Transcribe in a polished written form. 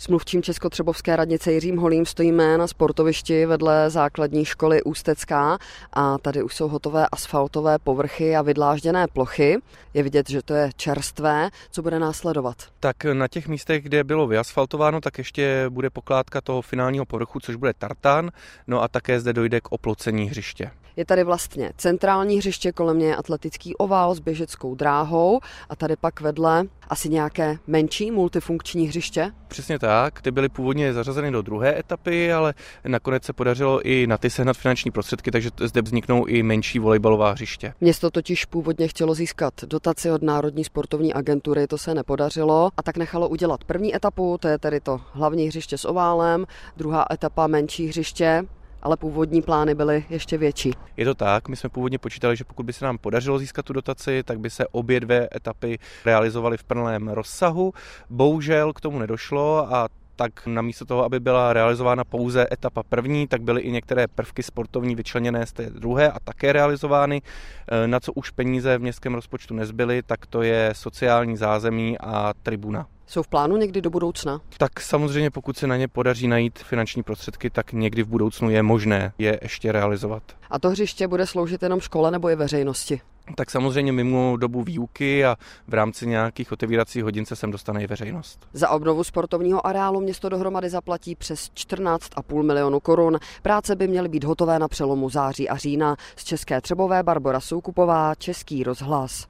S mluvčím Českotřebovské radnice Jiřím Holým stojíme na sportovišti vedle základní školy Ústecká a tady už jsou hotové asfaltové povrchy a vydlážděné plochy. Je vidět, že to je čerstvé. Co bude následovat? Tak na těch místech, kde bylo vyasfaltováno, tak ještě bude pokládka toho finálního povrchu, což bude tartan, no a také zde dojde k oplocení hřiště. Je tady vlastně centrální hřiště, kolem něj je atletický ovál s běžeckou dráhou a tady pak vedle asi nějaké menší multifunkční hřiště? Přesně tak, ty byly původně zařazeny do druhé etapy, ale nakonec se podařilo i na ty sehnat finanční prostředky, takže zde vzniknou i menší volejbalová hřiště. Město totiž původně chtělo získat dotaci od Národní sportovní agentury, to se nepodařilo a tak nechalo udělat první etapu, to je tedy to hlavní hřiště s oválem, druhá etapa menší hřiště. Ale původní plány byly ještě větší. Je to tak, my jsme původně počítali, že pokud by se nám podařilo získat tu dotaci, tak by se obě dvě etapy realizovaly v plném rozsahu. Bohužel k tomu nedošlo a tak namísto toho, aby byla realizována pouze etapa první, tak byly i některé prvky sportovní vyčleněné z té druhé a také realizovány. Na co už peníze v městském rozpočtu nezbyly, tak to je sociální zázemí a tribuna. Jsou v plánu někdy do budoucna? Tak samozřejmě, pokud se na ně podaří najít finanční prostředky, tak někdy v budoucnu je možné je ještě realizovat. A to hřiště bude sloužit jenom škole nebo i veřejnosti? Tak samozřejmě mimo dobu výuky a v rámci nějakých otevíracích hodin se sem dostane i veřejnost. Za obnovu sportovního areálu město dohromady zaplatí přes 14,5 milionu korun. Práce by měly být hotové na přelomu září a října. Z České Třebové Barbora Soukupová, Český rozhlas.